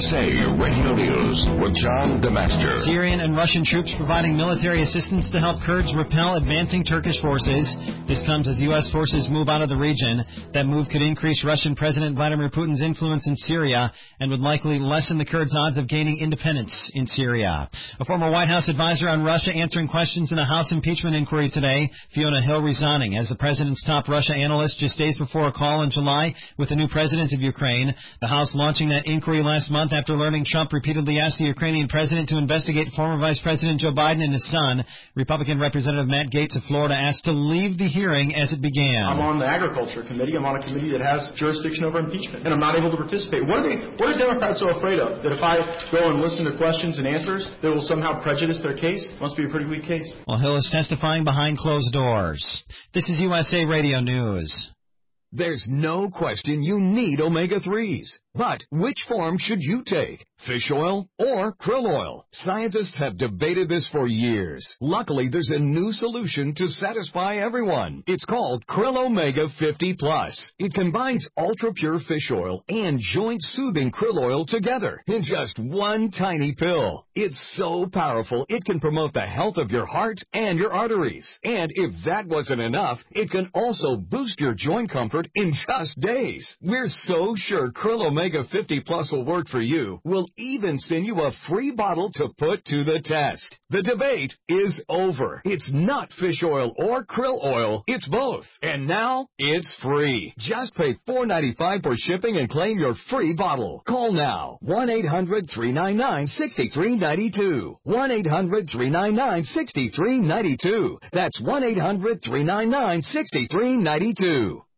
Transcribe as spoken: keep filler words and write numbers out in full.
S A Radio News with John DeMaster. Syrian and Russian troops providing military assistance to help Kurds repel advancing Turkish forces. This comes as U S forces move out of the region. That move could increase Russian President Vladimir Putin's influence in Syria and would likely lessen the Kurds' odds of gaining independence in Syria. A former White House advisor on Russia answering questions in a House impeachment inquiry today. Fiona Hill resigning as the president's top Russia analyst just days before a call in July with the new president of Ukraine. The House launching that inquiry last month after learning Trump repeatedly asked the Ukrainian president to investigate former Vice President Joe Biden and his son. Republican Representative Matt Gaetz of Florida asked to leave the hearing as it began. I'm on the Agriculture Committee. I'm on a committee that has jurisdiction over impeachment, and I'm not able to participate. What are they? What are Democrats so afraid of? That if I go and listen to questions and answers, they will somehow prejudice their case? Must be a pretty weak case. Well, Hill is testifying behind closed doors. This is U S A Radio News. There's no question you need omega threes. But which form should you take? Fish oil or krill oil? Scientists have debated this for years. Luckily, there's a new solution to satisfy everyone. It's called Krill Omega fifty plus. It combines ultra-pure fish oil and joint-soothing krill oil together in just one tiny pill. It's so powerful, it can promote the health of your heart and your arteries. And if that wasn't enough, it can also boost your joint comfort in just days. We're so sure Krill Omega fifty plus will work for you. We'll even send you a free bottle to put to the test. The debate is over. It's not fish oil or krill oil. It's both. And now it's free. Just pay four dollars and ninety-five cents for shipping and claim your free bottle. Call now. one eight hundred three nine nine six three nine two. one eight hundred three nine nine six three nine two. That's one eight hundred three nine nine six three nine two.